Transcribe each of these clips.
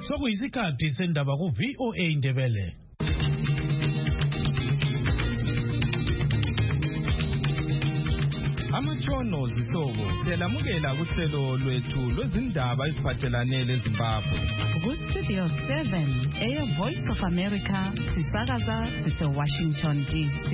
Sokuyisikhathi sendaba ku VOA Indebele. Amatshono zihlobo selamukela kuhlelo lwethu lwezindaba eziphathelane leZimbabwe. Ku Studio 7 Voice of America sisakaza Washington DC.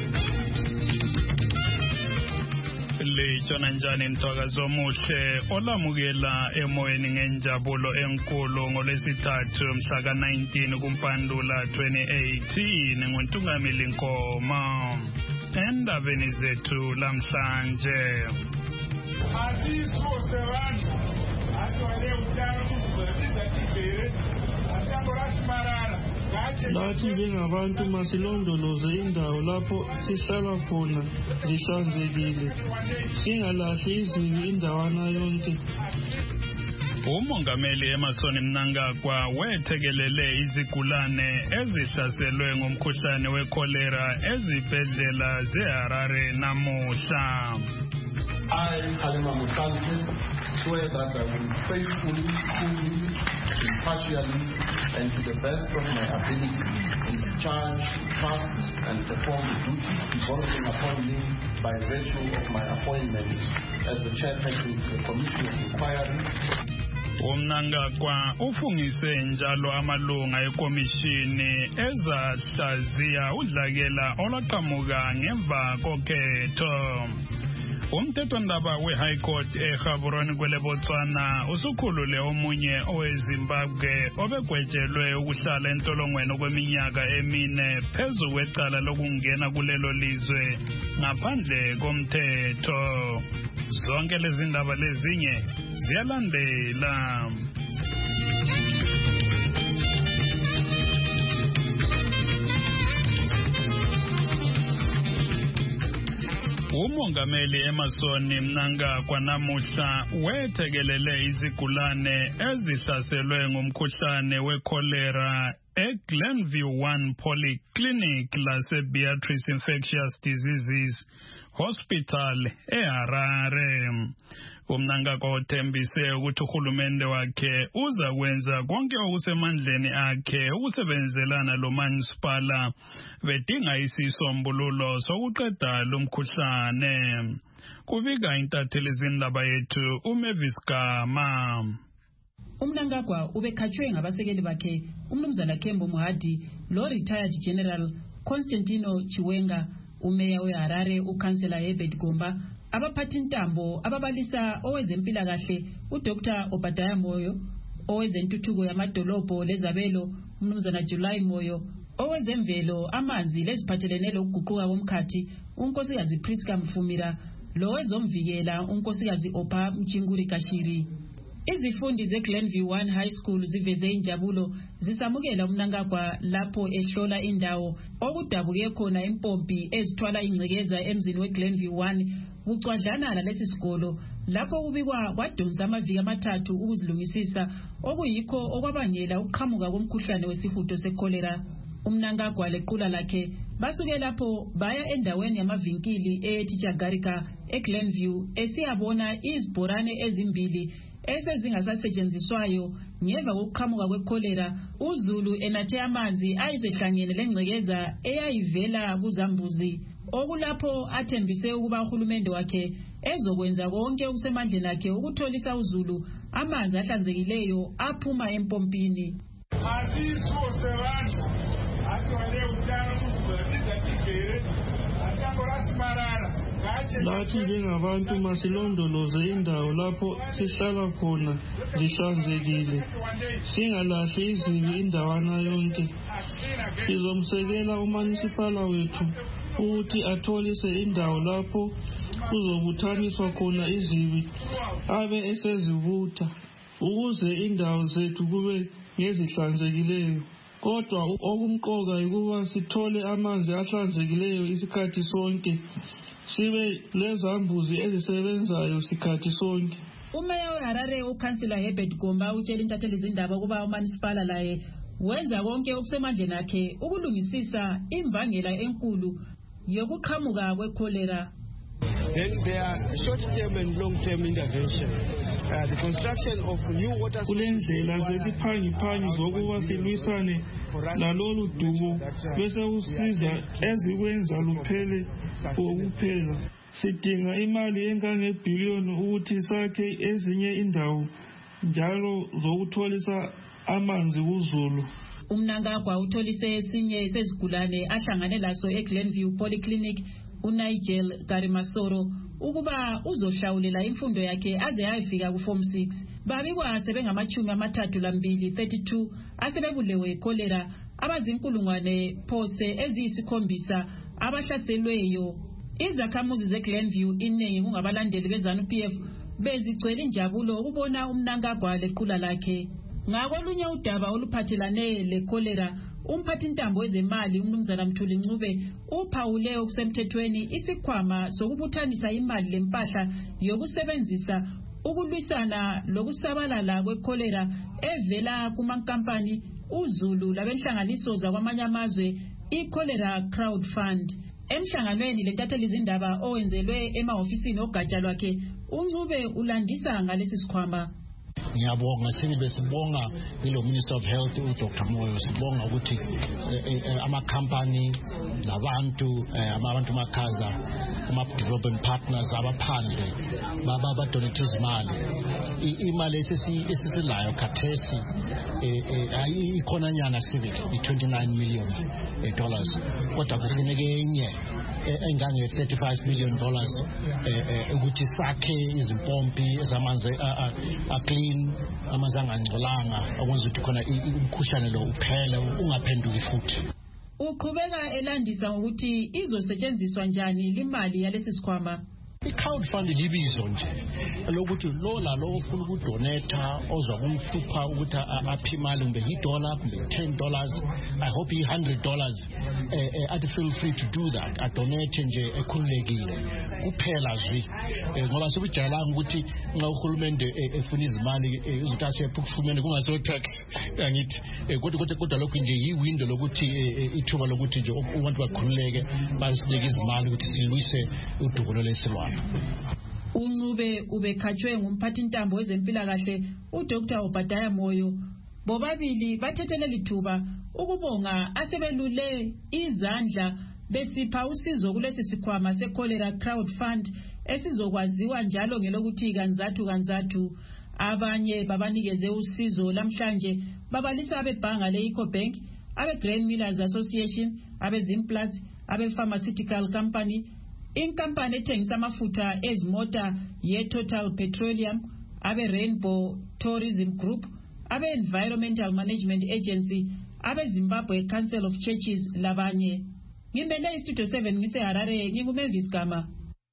Lechona njani mthakazo omuhle olamukela emoyeni ngenjabulo enkulu ngolwesithathu mhla ka-19 kuMpandula 2018 nguNtungamili Nkoma. Endabeni zethu lamhlanje asiso sebantu atwale utshana kuzibhekisa ibhere asangolasimarara Lathi njengabantu masilondoloze indawo lapho sihlala khona zihlanzekile, singalahli izibi indawana yonke. Umongameli Emmerson Mnangagwa wethekelele izigulane ezihlaselwe ngumkhuhlane wekholera ezibhedlela zeHarare namuhla. I, Halima Musanti, swear that I will faithfully, fully, impartially, and to the best of my ability discharge, trust, and perform the duties devolving upon me by virtue of my appointment as the chairperson of the Commission of Inquiry. Mnangagwa ufungise njalo amalunga ekomishini ezahlaziya udlakela olaqhamuka ngemva kokhetho. Umthethwandaba we-High Court eGaborone kwele Botswana usukhulule omunye oweZimbabwe obegwetshelwe ukuhlala entolongweni okweminyaka emine phezu kwecala lokungena kulelo lizwe ngaphandle komthetho. Zonke lezi ndaba lezinye ziyalandela. Umongameli Emmerson Mnangagwa namuhla wethekelele izigulane ezihlaselwe ngumkhuhlane wekholera eGlenview 1 Polyclinic laseBeatrice Infectious Diseases Hospital eHarare. Mnangagwa uthembise ukuthi uhulumende wakhe uza kwenza konke okusemandleni akhe ukusebenzelana lomasipala bedinga isisombululo sokuqeda lo mkhuhlane. Kubika intatheli zindaba yethu uMavis Gama. Mnangagwa ubekhatshwe ngabasekeli bakhe umnumzana Kembo Muhadi, lo retired General Constantino Chiwenga, umeya weHarare, ukansela Herbert Gomba, abaphathi ntambo ababalisa owezempilakahle uDr Obadiah Moyo, owezentuthuko yamadolobho lezabelo umnumzana July Moyo, owezemvelo amanzi leziphathelene lokuguquka komkhathi unkosikazi Priska Mfumira, lo wezomvikela unkosikazi Opha Mchinguri Kashiri. Izifundi zeGlenview 1 High School ziveze injabulo zisamukela Mnangagwa lapho ehlola indawo okudabuke khona impompi ezithwala ingcekeza emzini weGlenview 1 kucwadlana lalesi sikolo lapho kubikwa kwadonsa amaviki amathathu ukuzilungisisa okuyikho okwabangela uqhamuka komkhuhlane wesihudo sekholera. Mnangagwa lequla lakhe basuke lapho baya endaweni yamavinkili eTichagarika eGlenview esiyabona izibhorane ezimbili esezingasasetshenziswayo ngemva kokuqhamuka kwekholera. uZulu enathe amanzi ayisehlangene lengcekeza eyayivela kuzambuzi, okulapho athembise ukuba uhulumende wakhe ezokwenza konke okusemandleni akhe ukutholisa uZulu amanzi ahlanzekileyo aphuma empompini. asiso sebantu atwale utshana kuzibhekisa ibhere asangolasimarara. Lathi njengabantu masilondoloze indawo lapho sihlala khona zihlanzekile, singalahli izibi indawana yonke. Sizomsekela umanisipala wethu ukuthi atholise indawo lapho kuzobuthaniswa khona izibi abe esezibutha ukuze indawo zethu kube ngezihlanzekileyo. Kodwa okumqoka ukuba sithole amanzi ahlanzekileyo isikhathi sonke, sibe lezambuzi ezisebenzayo sikhathi sonke. Umeya weHarare ukansela Herbert Gomba utshela intatheli zindaba ukuba umanisipala laye wenza konke okusemandleni akhe ukulungisisa imbangela enkulu yokuqhamuka kwekholera. Then there are short-term and long-term intervention. the construction of new water kulendlela zesiphangiphangi zokuba silwisane lalolu dumo bese usiza ezikwenza luphele ukuphela. Sidinga imali engangebhiliyoni ukuthi sakhe ezinye indawo njalo zokutholisa amanzi kuzulu. Umnangagwa utholise esinye sezigulane ahlangane laso eGlenview Polyclinic uNigel Karimasoro ukuba uzohlawulela imfundo yakhe aze ayefika kuForm 6. Babikwa sebengama-32 asebebulewe echolera abazinkulungwane phose eziyisikhombisa abahlaselweyo. Izakhamuzi zeGlenview iningi kungabalandeli beZANU-PF bezigcwele injabulo ukubona umnangagwa lequla lakhe. Ngakolunye udaba oluphathelane lekholera, umphathintambo wezemali umnumzana Mthuli Ncube uphawule okusemthethweni isikhwama sokubuthanisa imali lempahla yokusebenzisa ukulwisana lokusabalala kwekholera evela kumankampani uZulu labenhlanganiso zakwamanye amazwe iCholera Crowd Fund. Emhlanganweni lentatheli izindaba owenzelwe emahofisini ogatsha lwakhe, uNcube ulandisa ngalesi sikhwama. Ngiyabonga sinibe sibonga ilo Minister of Health uDr Moyo, sibonga ukuthi ama-company nabantu makhaza ama-development partners abaphandle donate izimali. Imali esisilayo khathesi ikhona nyana civic $29 million kodwa kusineke enye engange $35 million ukuthi sakhe izimpompi ezamanzi clean, amanzi angangcolanga okwenza ukuthi khona umkhuhlane lo uphele ungaphenduki futhi. Uqhubeka elandisa ukuthi izosetshenziswa njani imali yalesi sikhwama. I-crowd fund libizo nje lokuthi lo ofuna ukudonata ozwa kumhlupha ukuthi aphe imali kumbe $1 kumbe $10, I hope $100 athi feel free to do that, adonate nje ekhululekile kuphela zwi ngoba sokujalanga ukuthi nxa uhulumende efuna izimali uzothi asephe kufumene kungaso tax angithi kodwa lokho nje yiwindow lokuthi ithuba lokuthi nje abantu bakhululeke basinike izimali ukuthi silwise udumo lesilwane. uNcube ubekhatshwe ngumphathintambo wezempilakahle uDr Obadiah Moyo. Bobabili bathethe lithuba ukubonga asebelule izandla besipha usizo kulesi sikhwama seCholera Crowd Fund esizokwaziwa njalo ngelokuthi kanzathu. Abanye babanikeze usizo lamhlanje babalisa abebhanga leEcobank, abeGrain Millers Association, abeZimplats, abePharmaceutical Company, inkampani ethengisa amafutha ezimota yeTotal Petroleum, abeRainbow Tourism Group, abe-Environmental Management Agency, abeZimbabwe Council of Churches labanye. Ngimele iStudio 7 ngiseHarare, nginguMavis Gama.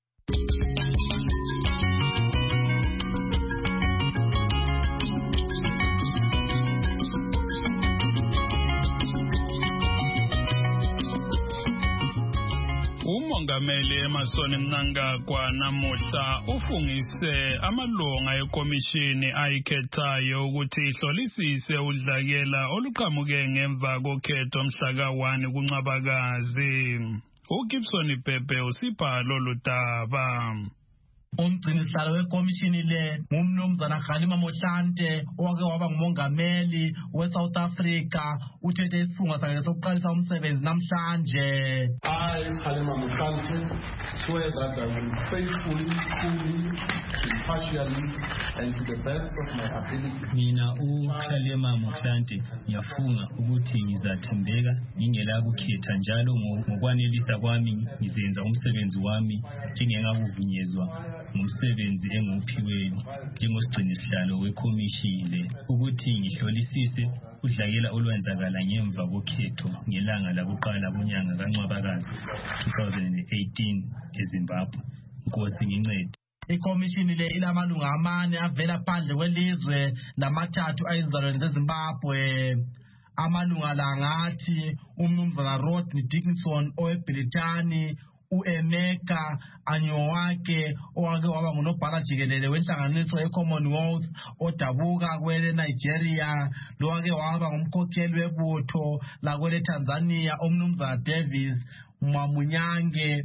Umongameli Emmerson Mnangagwa namuhla ufungise amalunga ekomishini ayikhethayo ukuthi ihlolisise udlakela oluqhamuke ngemva kokhetho mhla ka-1 kuNcwabakazi. uGibson Pepe usipha lolu daba. Umgcinisihlalo wekomishini le ngumnumzana Kgalema Mohlante owake waba ngumongameli weSouth Africa uthethe isifungo sakhe sokuqalisa umsebenzi namhlanje. I, Kgalema Mohlante, swear that I will faithfully, fully, impartially, and to the best of my ability. Mina uKgalema Mohlante ngiyafunga ukuthi ngizathembeka ngingela kukhetha njalo ngokwanelisa kwami ngizenza umsebenzi wami njengengakuvunyezwa ngumsebenzi enguphiweyo njengosigcinisihlalo wekomishini ukuthi ngihlolisise udlakela olwenzakala ngemva kokhetho ngelanga lakuqala kunyanga kaNcwabakazi 2018 eZimbabwe. Nkosi ngincede. Ikomishini le ilamalunga amane avela phandle kwelizwe namathathu ayizalwane zeZimbabwe. Amalunga la ngathi umnumzana Rodney Dickinson oweBritani, uEmeka Anyowake owake waba ngunobhala jikelele wenhlanganiso yeCommonwealth odabuka kwele Nigeria, lowake waba ngumkhokheli webutho lakwele Tanzania umnumzana Davis Mwamunyange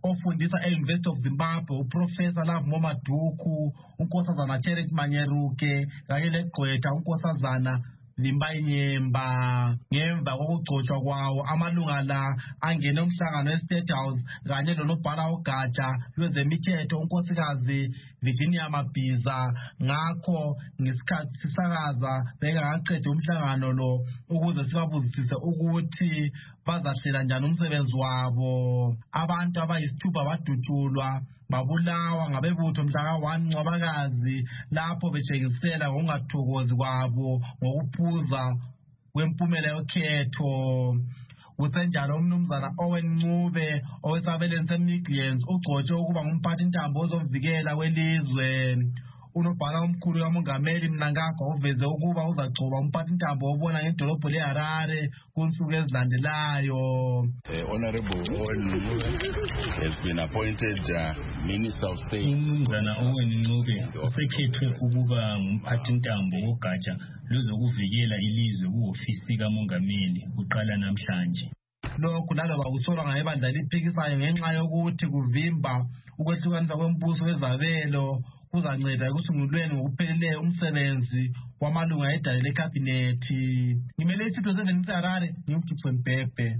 ofundisa e-University of Zimbabwe, uProfessor Love Momaduku, unkosazana Charity Manyeruke, kanye legqwetha unkosazana Limbayinyemba. Ngemva kokugcotshwa kwawo amalunga la angene umhlangano e-State House kanye lonobhala ugatsha lwezemithetho unkosikazi Virginia Mabhiza. Ngakho ngesikhathi sisakaza bengakaqedi umhlangano lo ukuze sibabuzisise ukuthi bazahlela njani umsebenzi wabo. Abantu abayisithupha badutshulwa babulawa ngabebutho mhla ka-1 Ncwabakazi lapho betshengisela ngokungathokozi kwabo ngokuphuza kwempumela yokhetho. Kusenjalo umnumzana Owen Ncube owesabelweni se-Migrants ugcotshwe ukuba ngumphathintambo ozovikela welizwe. Unobhala omkhulu kamongameli Mnangagwa uveze ukuba uzagcoba umphathintambo obona ngedolobho leHarare kunsuku ezilandelayo. Honorable Owen Ncube has been appointed Minister of State. Umnumzana Owen Ncube usekhethwe ukuba ngumphathintambo wogatsha luzokuvikela ilizwe ku-ofisi kamongameli kuqala namhlanje. Lokhu naloba kusolwa ngabandla eliphikisayo ngenxa yokuthi kuvimba ukwehlukanisa kwembuso wezabelo kuzanceda ekusungulweni ngokupheleleyo umsebenzi wamalunga edale lekhabinethi. Ngimele isitho sevenisa Harare ngimGibson Bhebhe.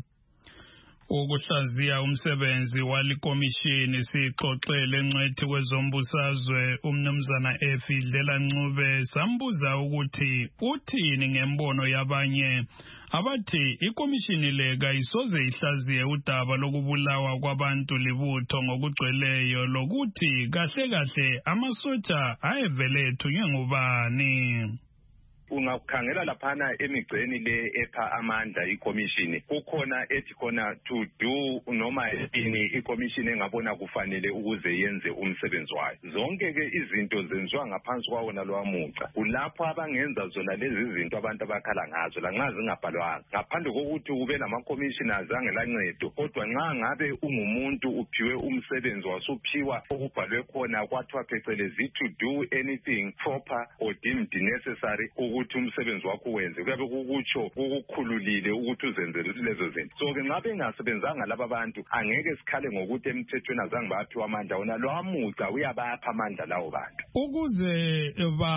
Ukuhlaziya umsebenzi walikomishini sixoxele ngcwethi kwezombusazwe umnumzana Efidlela Ncube sambuza ukuthi uthini ngembono yabanye abathi ikomishini le kayisoze ihlaziye udaba lokubulawa kwabantu libutho ngokugcweleyo lokuthi kahle kahle amasotsha ayevele ethunywe ngubani. Ungakhangela laphana emigceni le epha amandla ikomishini kukhona ethi khona to do noma yini ikomishini engabona kufanele ukuze yenze umsebenzi wayo. Zonke ke izinto zenziwa ngaphansi kwawona lwamuca. Kulapho abangenza zona lezi zinto abantu abakhala ngazo lanxa zingabhalwanga. Ngaphandle kokuthi ube nama-commissioners angelancedo kodwa nxa ngabe ungumuntu uphiwe umsebenzi wasuphiwa okubhalwe khona kwathiwa phecelezi to do anything proper or deemed necessary ukuthi umsebenzi wakho wenze kuyabe kukutsho ukukhululile ukuthi uzenze lezo zinto. So ke ngabe engasebenzanga laba bantu angeke sikhale ngokuthi emthethweni azange baphiwa amandla wona lwamuca uyabapha amandla lawo bantu ukuze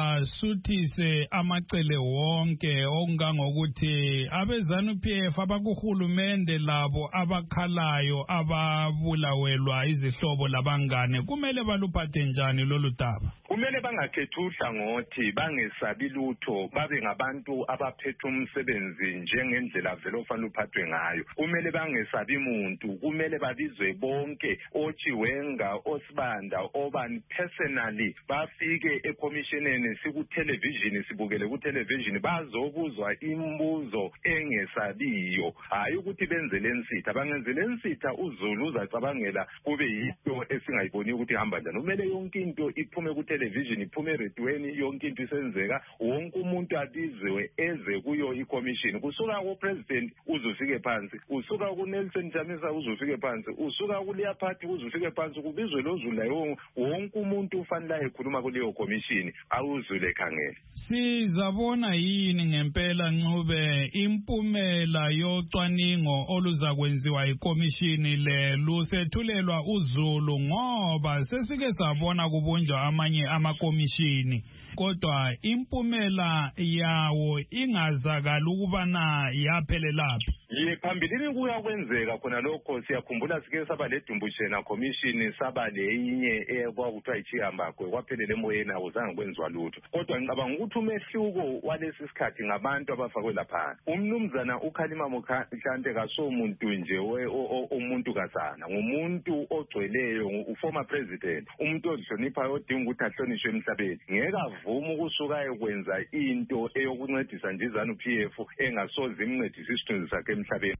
basuthise amacele wonke okungangokuthi abezanu-PF abakuhulumende labo abakhalayo ababulawelwa izihlobo labangane kumele baluphathe njani lolu daba. Kumele bangakhethi uhlangothi bangesabi lutho babe ngabantu abaphethe umsebenzi njengendlela vele ofanele uphathwe ngayo. Kumele bangesabi muntu, kumele babizwe bonke oChiwenga, oSibanda, obani personally bafike ecomissioneni sikutelevision sibukele kutelevision bazobuzwa imibuzo engesabiyo hayi ukuthi benzele ensitha bangenzele ensitha uZulu uzacabangela kube yinto esingayiboni ukuthi ihamba njani. Kumele yonke into iphume kutelevision iphume eredweni yonke into isenzeka wonke umuntu abizwe eze kuyo ikomishini kusuka kupresident uzufike phansi usuka kuNelson Chamisa uzufike phansi usuka kuleya party uzufike phansi kubizwe lozula wonke umuntu ufanele ekhuluma kuleyo komishini awuzule khangela. Sizabona yini ngempela Ncube impumela yocwaningo oluzakwenziwa ikomishini le lusethulelwa uZulu ngoba sesike sabona kubunjwa amanye amakomishini kodwa impumela yawo ingazakala ukubana yaphelelaphi. Phambilini kuyakwenzeka khona lokho siyakhumbula sike saba ledumbushena commission saba leyinye kwakuthiwa ichihambakwe kwaphelele emoyeni awuzange kwenziwa lutho kodwa ngicabanga ukuthi umehluko walesi sikhathi ngabantu abafakwe lapha. Umnumzana uKhalima Motlanthe kasomuntu nje umuntu kasana ngumuntu ogcweleyo uformer president umuntu ozihloniphayo odinga ukuthi ahlonishwe emhlabeni ngeke avuma ukusuka ekwenza into eyokuncedisa nje izanu-PF engasoze imncedise isithunzi sakhe emhlabeni.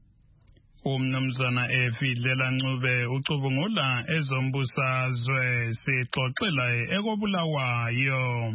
Umnumzana Efidlela Ncube ucubungula ezombusazwe sixoxela ekobulawayo.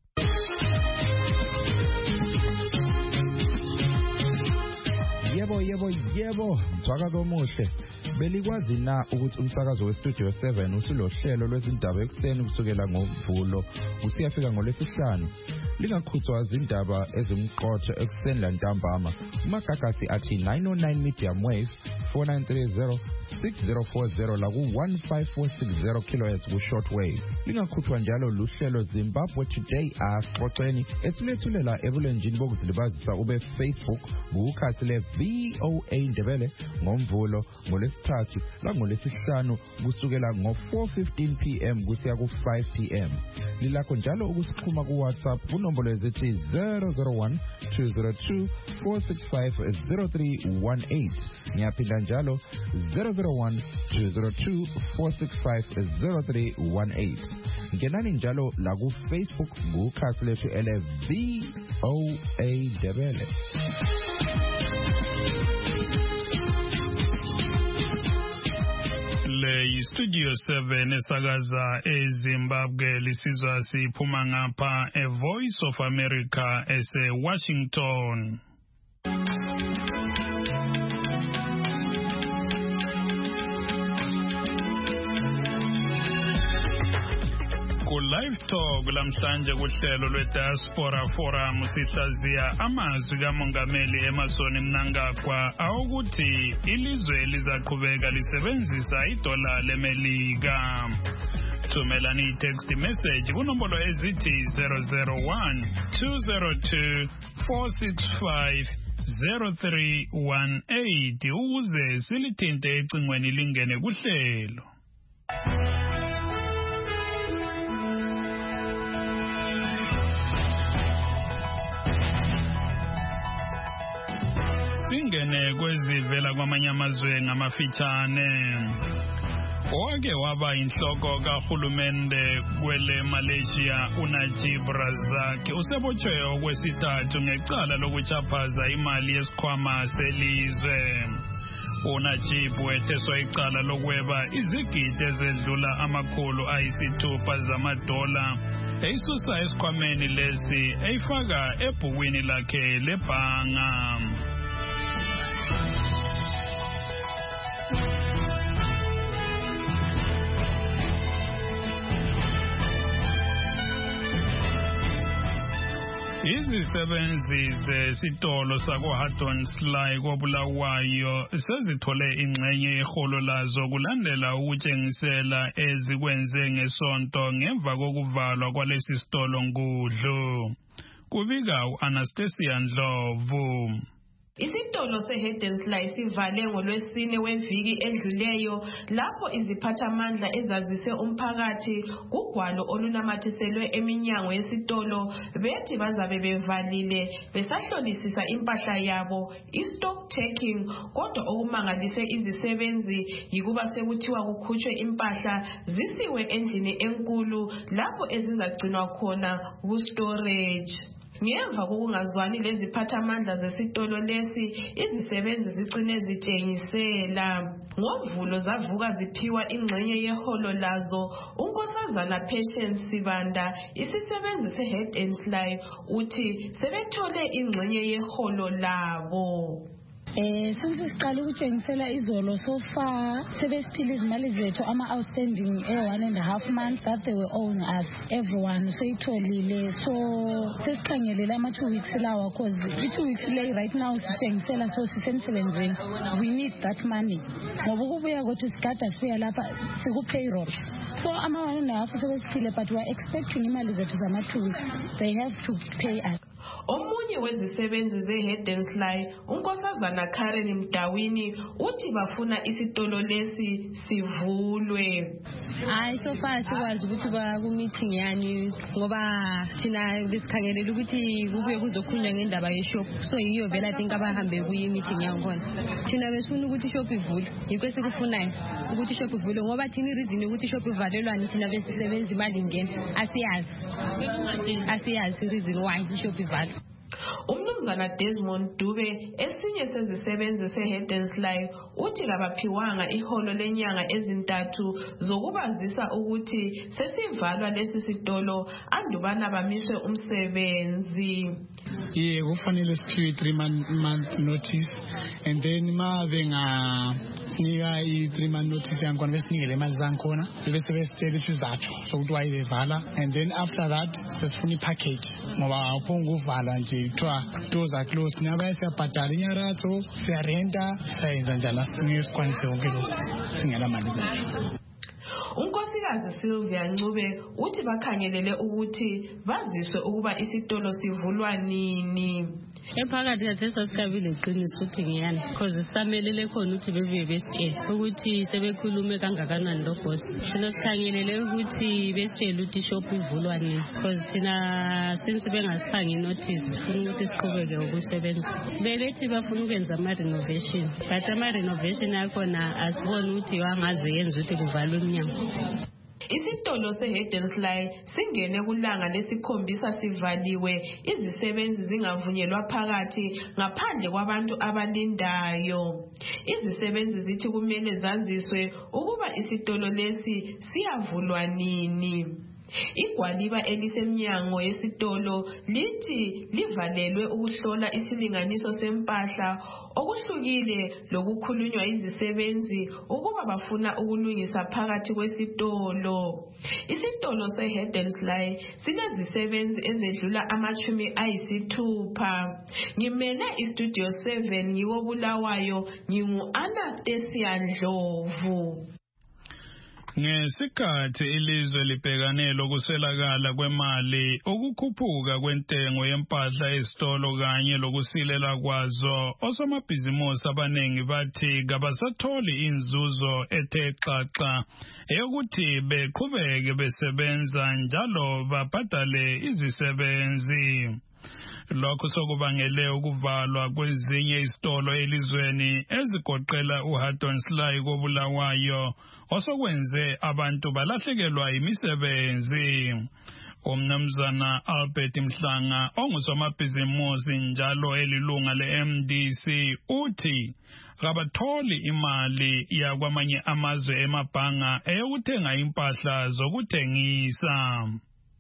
Yebo, msakazo omuhle. Belikwazi na ukuthi umsakazo weStudio 7 usulohlelo lwezindaba ekuseni kusukela ngoMvulo usiyafika ngoLwesihlanu. Lingakhuthwa izindaba ezimqotho ekuseni lantambama. Umagagasi athi 909 medium wave 4930-6040 la ku-15460 kHz ku-shortwave. Lingakhuthwa njalo luhlelo Zimbabwe Today Axoxeni ethulethulela ebulenjini bokuzilibazisa ube Facebook ngukhathi le-VOA Ndebele ngoMvulo, ngoLwesithathu langolwesihlanu kusukela ngo-4:15 p.m. kusiya ku-5 p.m. Lilakho njalo ukusixhuma ku-WhatsApp kunombolo ezithi 001-202-465-0318. Ngiyaphinda njalo 001-202-465-0318. Ngenani njalo la ku-Facebook ngukhathi lethu ele-VOA Ndebele. Le Studio 7 esakaza eZimbabwe lisizwa siphuma ngapha Voice of America ese-Washington. Live Talk lamhlanje kuhlelo lwe-Diaspora Forum sihlaziya amazwi kaMongameli Emmerson Mnangagwa awukuthi ilizwe lizaqhubeka lisebenzisa idola leMelika. Thumelani i-text message kunombolo ezithi 001-202-465-0318 ukuze silithinte ecingweni lingene kuhlelo. Singene kwezivela kwamanye amazwe ngamafitshane. Owake waba inhloko kahulumende kwele Malaysia uNajib Razak usebotshwe okwesithathu ngecala lokuchaphaza imali yesikhwama selizwe. uNajib wetheswa icala lokweba izigidi ezedlula $600 zamadola eyisusa esikhwameni lesi eyifaka ebhukwini lakhe lebhanga. Izisebenzi zesitolo sakwa-Haddon Sly koBulawayo sezithole ingxenye yeholo lazo kulandela ukutshengisela ezikwenze ngesonto ngemva kokuvalwa kwalesi sitolo ngudlu. Kubika u-Anastasia Ndlovu. Isitolo se-Haddon Sly sivale ngoLwesine weviki edluleyo lapho iziphathamandla ezazise umphakathi kugwalo olunamathiselwe eminyango yesitolo bethi bazabe bevalile besahlolisisa impahla yabo i-stock taking, kodwa okumangalise izisebenzi yikuba sekuthiwa kukhutshwe impahla zisiwe endlini enkulu lapho ezizagcinwa khona ku-storage. Ngemva kokungazwani leziphathamandla zesitolo lesi, izisebenzi zicine zitshengisela. NgoMvulo zavuka ziphiwa ingxenye yeholo lazo. uNkosazana Patience Sibanda, isisebenzi se-Haddon Sly, uthi sebethole ingxenye yeholo labo. Since siqala ukutshengisela izolo so far sebesiphila izimali zethu outstanding 1.5 months that they were owing us, everyone seyitholile, so sesikhangelele 2 weeks lawa cause 2 weeks lay right now sitshengisela so sisemsebenzini, we need that money ngoba ukubuya kwethu sigada sibuya lapha siku-payroll. So ama-1.5 sebesiphile, but we are expecting imali zethu zama 2 weeks, they have to pay us. Omunye wezisebenzi ze-Haddon Sly, uNkosazana Karen Mdawini, uthi bafuna isitolo lesi sivulwe. So far sikwazi ukuthi ku-meeting yani ngoba thina besikhangelele ukuthi kubuye kuzokhulunywa ngendaba yeshop, so yiyo vele I think abahambe kuyi-meeting yankhona. Thina besifuna ukuthi ishop ivulwe, yikho esikufunayo ukuthi ishop ivulwe ngoba thina ireason yokuthi ishop ivalelwane thina besisebenza imali ingena asiyazi ireason why ishop ivalwe. Umnumzana Desmond Dube, esinye sezisebenzi se-Haddon Sly, uthi kabaphiwanga iholo lenyanga ezintathu zokubazisa ukuthi sesivalwa lesi sitolo andubana bamiswe umsebenzi. Kufanele siphiwe 3 month notice, and then ma besinika i-3-month notice yangikhona besinikele imali zangikhona bese besitshela isizathu sokuthi why bevala, and then after that sesifuna i-package ngoba awuphonga uvala nje kuthiwa doors are closed. Nabaya siyabhadala inyaratho, siyarenta, siyayenza njani asingeke sikwanise konke lokhu singela mali zethu. uNkosikazi Sylvia Ncube uthi bakhangelele ukuthi baziswe ukuba isitolo sivulwa nini. Ephakathi kathesa sikabile iqiniso ukuthi ngiyani because samelele khona ukuthi bebuye besitshele ukuthi sebekhulume kangakanani lo boss. Thina sikhangelele ukuthi besitshele ukuthi ishop ivulwa nini because thina since bengasiphangi notice sifuna ukuthi siqhubeke ukusebenza. Bebethi bafuna ukwenza ama-renovation but ama-renovation akhona asiboni ukuthi wangaze yenza ukuthi kuvalwe iminyango. Isitolo seHedensley singene kulanga lesikhombisa sivaliwe, izisebenzi zingavunyelwa phakathi ngaphandle kwabantu abalindayo. Izisebenzi zithi kumele zaziswe ukuba isitolo lesi siyavulwa nini. Igwaliba elisemnyango yesitolo lithi livalelwe ukuhlola isilinganiso sempahla okuhlukile lokukhulunywa izisebenzi ukuba bafuna ukulungisa phakathi kwesitolo. Isitolo seHedensley sinezisebenzi ezedlula 60. Ngimele iStudio 7 ngiwo Bulawayo, ngingu-Anastasia Ndlovu. Ngesikhathi ilizwe libhekane lokuswelakala kwemali, ukukhuphuka kwentengo yempahla ezitolo kanye lokusilela kwazo, osomabhizimusi abaningi bathi kabasatholi inzuzo ethe xaxa eyokuthi beqhubeke besebenza njalo babhadale izisebenzi. Lokho sokubangele ukuvalwa kwezinye izitolo elizweni ezigoqela uHaddonsley koBulawayo osokwenze abantu balahlekelwa imisebenzi. Umnumzana Albert Mhlanga ongusomabhizimusi njalo elilunga leMDC uthi kabatholi imali yakwamanye amazwe emabhanga eyokuthenga impahla zokuthengisa.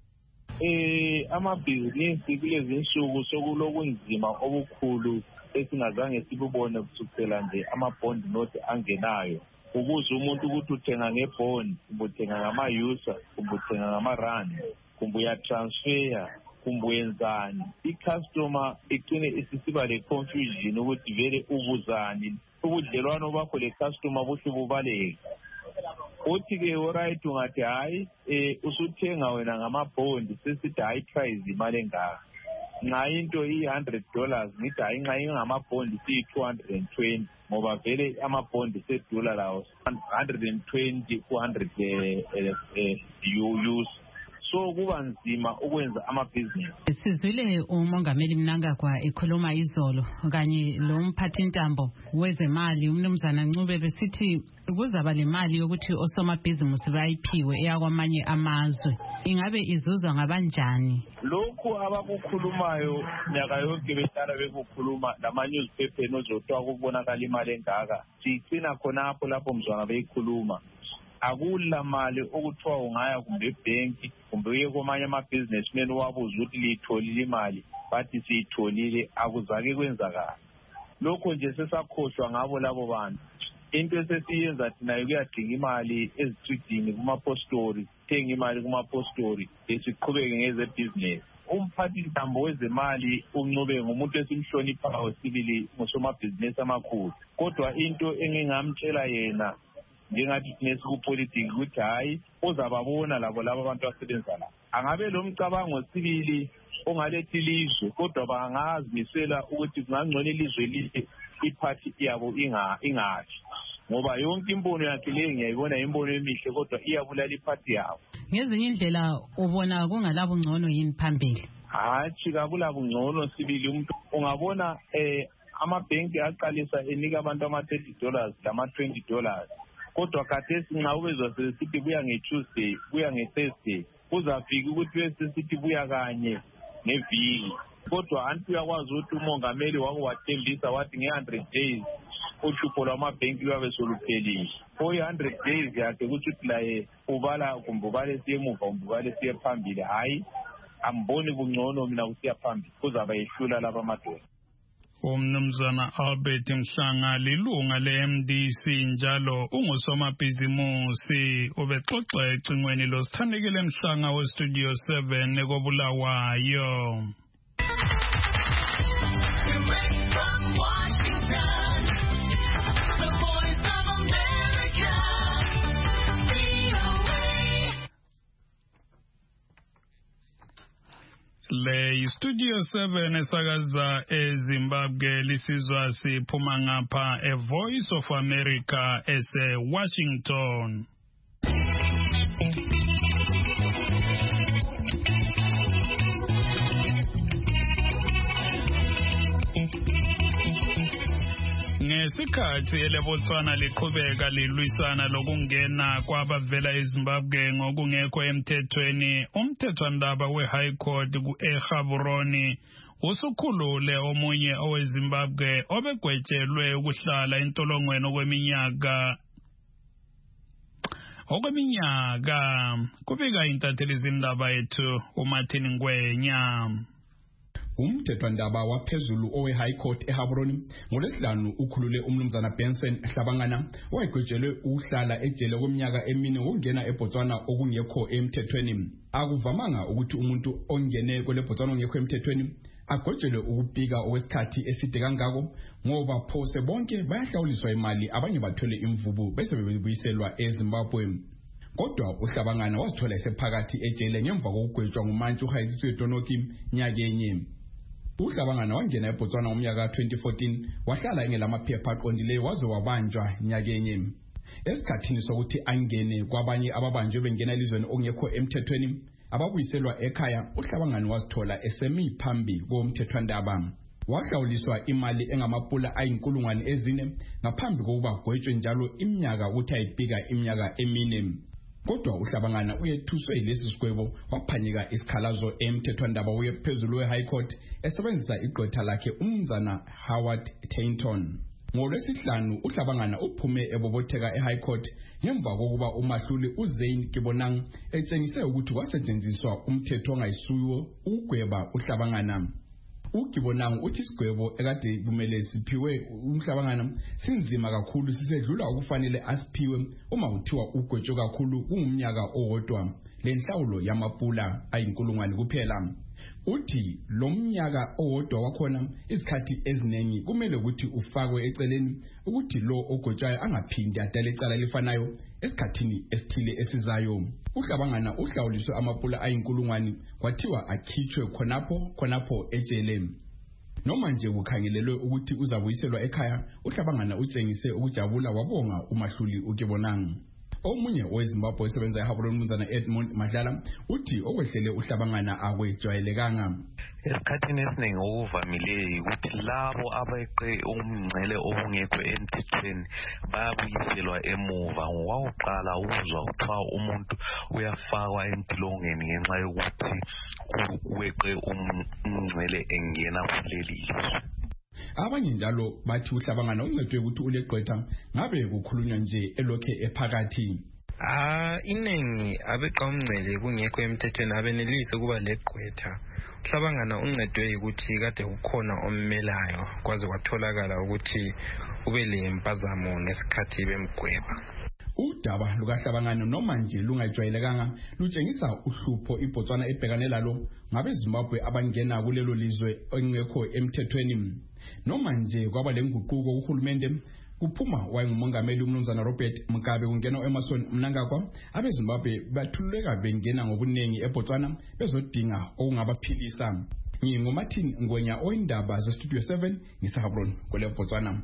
Amabhizinisi kulezi insuku sokulokunzima obukhulu esingazange sibubone kusukela nje ama-bond note angenayo. Ukuze umuntu ukuthi uthenga nge-bond, kumbe uthenga ngama-user, kumbe uthenga ngama-rand, kumbe uyatransfer, kumbe uyenzani. I-customer igcine isisiba le-confusion ukuthi vele ubuzani. Ubudlelwano bakho le-customer buhle bubaleke. Uthi-ke oright ungathi hayi usuthenga wena ngama-bond sesithi hayi price imali engaka. Nxa into $100 ngithi hayi nxa ingama-bond siyi-220 ngoba vele ama-bond sedula lawo 120 ku-100 use. So kuba nzima ukwenza amabhizinisi. Sizwile uMongameli Mnangagwa ekhuluma izolo kanye lo mphathintambo wezemali umnumzana Ncube besithi kuzaba le mali yokuthi osomabhizinisi bayiphiwe eyakwamanye amazwe. Ingabe izuzwa ngabanjani? Lokhu abakukhulumayo nyaka yonke behlala bekukhuluma lama-newspaper nozothiwa kubonakala imali engaka. Sigcina khonapho lapho mzwana beyikhuluma. Akula mali okuthiwa ungaya kumbe ebhenki kumbe uye kwamanye ama-businessmen wabuza ukuthi liyitholile imali bathi siyitholile, akuzake kwenzakala. Lokho nje sesakhohlwa ngabo labo bantu. Into esesiyenza thina ukuyadinga imali ezitridini kumapostori, thenga imali kumapostori esiqhubeke ngezebhizinesi. Umphathintambo wezemali uNcube ngumuntu esimhloniphayo sibili ngosomabhizinesi amakhulu. Kodwa into engingamtshela yena njengathi nesikupolitiki ukuthi hayi uzababona labo laba abantu asebenza la. Angabe lo mcabango sibili ongaletha ilizwe kodwa bangazimisela ukuthi kungangcono ilizwe lihle iphathi yabo ingathi. Ngoba yonke imbono yakhe le ngiyayibona imbono emihle kodwa iyabulala iphathi yabo. Ngezinye indlela ubona kungalabo ngcono yini phambili? Hayi kabula bungcono sibili umuntu ungabona amabhenki aqalisa enika abantu ama-$30 lama-$20. Kodwa khathesi nxa ubezwa sesithi buya nge-Tuesday, buya nge-Thursday, uzafika ukuthi besesithi buya kanye ngeviki. Kodwa anti uyakwazi ukuthi umongameli wako wathembisa wathi nge-100 days uhlupho lwamabhenki luyabe soluphelile. Oyi-100 days yakhe ukuthi laye ubala kumbe ubale siye emuva kumbe ubale siye phambili. Hayi, amboni bungcono mina kusiya phambili, kuzaba yehlula laba madoda. Umnumzana Albert Mhlanga lilunga le-MDC njalo ungusomabhizimusi ubexoxa ecingweni losithandekile Mhlanga weStudio 7 ekobulawayo. Le Studio 7 esakaza eZimbabwe lisizwa siphuma ngapha eVoice of America ese-Washington. Ngesikhathi eleBotswana liqhubeka lilwisana lokungena kwabavela eZimbabwe ngokungekho emthethweni, umthethwandaba weHigh Court eGaborone usukhulule omunye oweZimbabwe obegwetshelwe ukuhlala entolongweni okweminyaka. Kubika intatheli zindaba yethu uMartin Ngwenya. Umthethwandaba waphezulu owe-High Court eGaborone ngoLwesihlanu ukhulule umnumzana Benson Hlabangana owayegwetshelwe ukuhlala ejele kweminyaka emine ngokungena eBotswana okungekho emthethweni. Akuvamanga ukuthi umuntu ongene kweleBotswana ongekho emthethweni agwetshelwe ukubika okwesikhathi eside kangako ngoba phose bonke bayahlawuliswa imali abanye bathole imvubu bese bebuyiselwa eZimbabwe. Kodwa uHlabangana wazithola esephakathi ejele ngemva kokugwetshwa nguMantshi uHayitiswe Donoki nyakenye. uHlabangana wangena eBotswana ngomnyaka ka-2014 wahlala engelamaphepha aqondileyo waze wabanjwa nyakenye. Esikhathini sokuthi angene kwabanye ababanjwe bengena elizweni ongekho emthethweni ababuyiselwa ekhaya, uHlabangana wazithola esemi phambi komthethwandaba. Wahlawuliswa imali engamapula ayi-4,000 ngaphambi kokuba agwetshwe njalo iminyaka ukuthi ayibhika iminyaka emine. Kodwa uHlabangana uyethuswe yilesi sigwebo waphanyeka isikhalazo emthethwandaba wephezulu we-High Court esebenzisa igqwetha lakhe umnumzana Howard Tainton. NgoLwesihlanu uHlabangana uphume ebobotheka eHigh Court ngemva kokuba umahluli uZane Kibonang etshengise ukuthi kwasetshenziswa umthetho ongayisuyo ukugweba uHlabangana. uGibonang uthi isigwebo ekade kumele siphiwe uHlabangana sinzima kakhulu sisedlula ukufanele asiphiwe uma kuthiwa ugwetsho kakhulu kungumnyaka owodwa lenhlawulo yamapula ayi-1,000 kuphela. Uthi lo mnyaka owodwa wakhona isikhathi eziningi kumele ukuthi ufakwe eceleni ukuthi lo ogwetshayo angaphindi adale icala elifanayo esikhathini esithile esizayo. uHlabangana uhlawuliswe amapula ayi-1,000 kwathiwa akhitshwe khonapho ejele. Noma nje kukhangelelwe ukuthi uzabuyiselwa ekhaya, uHlabangana utshengise ukujabula wabonga umahluli uKibonang. Omunye weZimbabwe osebenza eGaborone umnumzana Edmund Madlala uthi okwehlele uHlabangana akwejwayelekanga. Esikhathini esiningi okuvamileyo ukuthi labo abeqe umngcele obungekho emthethweni bayabuyiselwa emuva. Ngokuqala ukuzwa kuthiwa umuntu uyafakwa emtilongeni ngenxa yokuthi weqe umngcele engena kuleli lizwe. Abanye njalo bathi uHlabangana uncedwe ukuthi ulegqwetha ngabe kukhulunywa nje elokhe ephakathi. Iningi abeqa umngcele kungekho emthethweni abenelise ukuba legqwetha. uHlabangana uncedwe ukuthi kade kukhona ommelayo kwaze kwatholakala ukuthi ube lempazamo ngesikhathi bemgweba. Udaba lukaHlabangana noma nje lungajwayelekanga lutshengisa uhlupho iBotswana ebhekane lalo ngabeZimbabwe abangena kulelo lizwe engekho emthethweni. Noma nje kwaba lenguquko uhulumende kuphuma wayengumongameli umnumzana Robert Mugabe kungena Emerson Mnangagwa, abeZimbabwe bathululeka bengena ngobuningi eBotswana bezodinga okungabaphilisa. NginguMartin Ngwenya oyindaba zeStudio 7 ngiseGaborone kweleBotswana.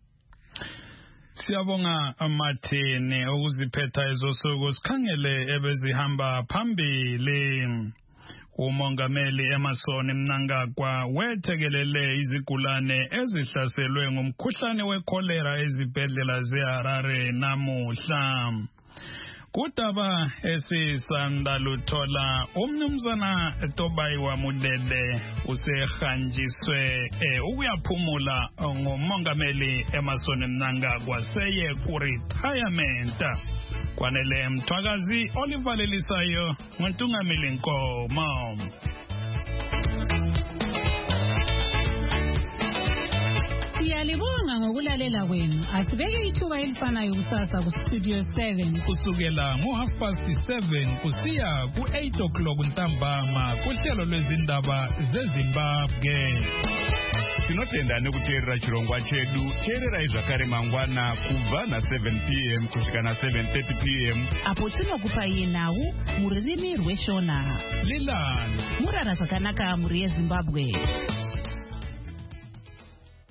Siyabonga Martin ukuziphetha ezosuku sikhangele ebezihamba phambili. Umongameli Emerson Mnangagwa wethekelele izigulane ezihlaselwe ngumkhuhlane wekholera ezibhedlela zeHarare namuhla. Kudaba esisanda luthola umnumzana Tobai Wamulele usehanjiswe ukuyaphumula ngomongameli Emerson Mnangagwa seye ku-retirement. Kwanele Mthwakazi olivalelisayo ngontungameli Nkomo. ukulalela kwenu. Asibeke ithuba elifanayo kusasa kustudio 7 kusukela ngo7:30 kusiya ku8 ntambama kuhlelo lwezindaba zeZimbabwe. Tinotenda nekuteerera chirongwa chedu. Teererai zvakare mangwana kubva na7 p.m. kusvika na7:30 p.m. apo tinokupai nhau mururimi rweshona. Lilani murara zvakanaka muri yeZimbabwe.